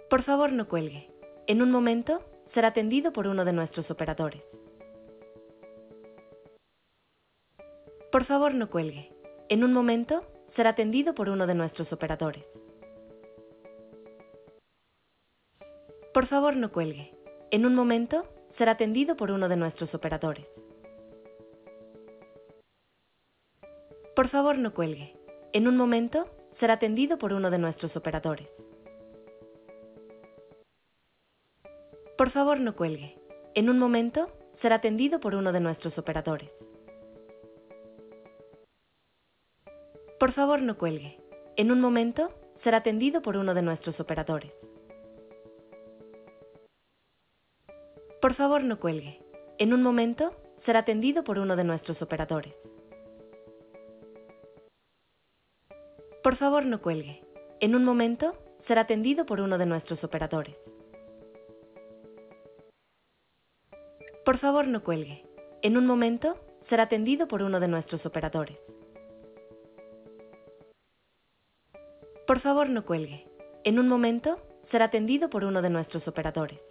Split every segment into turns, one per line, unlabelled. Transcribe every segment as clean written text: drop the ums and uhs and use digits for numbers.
Por favor, no cuelgue. En un momento, será atendido por uno de nuestros operadores. Por favor, no cuelgue. En un momento, será atendido por uno de nuestros operadores. Por favor, no cuelgue. En un momento, será atendido por uno de nuestros operadores. Por favor, no cuelgue. En un momento, será atendido por uno de nuestros operadores. Por favor, no cuelgue. En un momento, será atendido por uno de nuestros operadores. Por favor, no cuelgue. En un momento, será atendido por uno de nuestros operadores. Por favor, no cuelgue. En un momento, será atendido por uno de nuestros operadores. Por favor, no cuelgue. En un momento, será atendido por uno de nuestros operadores. Por favor, no cuelgue. En un momento, será atendido por uno de nuestros operadores. Por favor, no cuelgue. En un momento, será atendido por uno de nuestros operadores.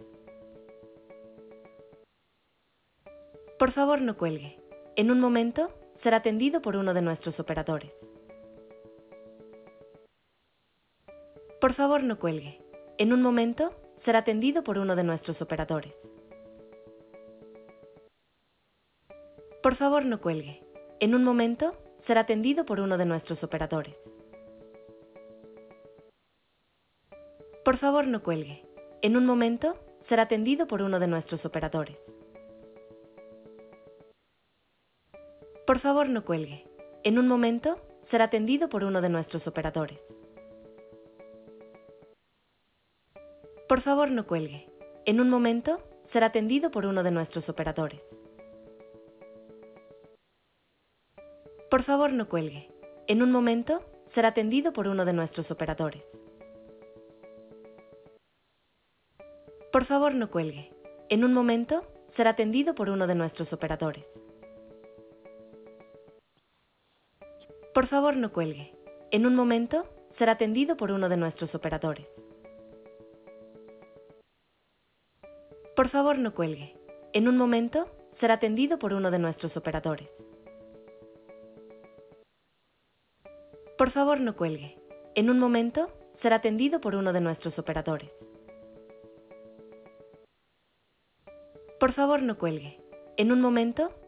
Por favor, no cuelgue. En un momento, será atendido por uno de nuestros operadores. Por favor, no cuelgue. En un momento, será atendido por uno de nuestros operadores. Por favor, no cuelgue. En un momento, será atendido por uno de nuestros operadores. Por favor, no cuelgue. En un momento, será atendido por uno de nuestros operadores. Por favor, no cuelgue. En un momento, será atendido por uno de nuestros operadores. Por favor, no cuelgue. En un momento, será atendido por uno de nuestros operadores. Por favor, no cuelgue. En un momento, será atendido por uno de nuestros operadores. Por favor, no cuelgue. En un momento, será atendido por uno de nuestros operadores. Por favor, no cuelgue. En un momento, será atendido por uno de nuestros operadores. Por favor, no cuelgue. En un momento, será atendido por uno de nuestros operadores. Por favor, no cuelgue. En un momento, será atendido por uno de nuestros operadores. Por favor, no cuelgue. En un momento,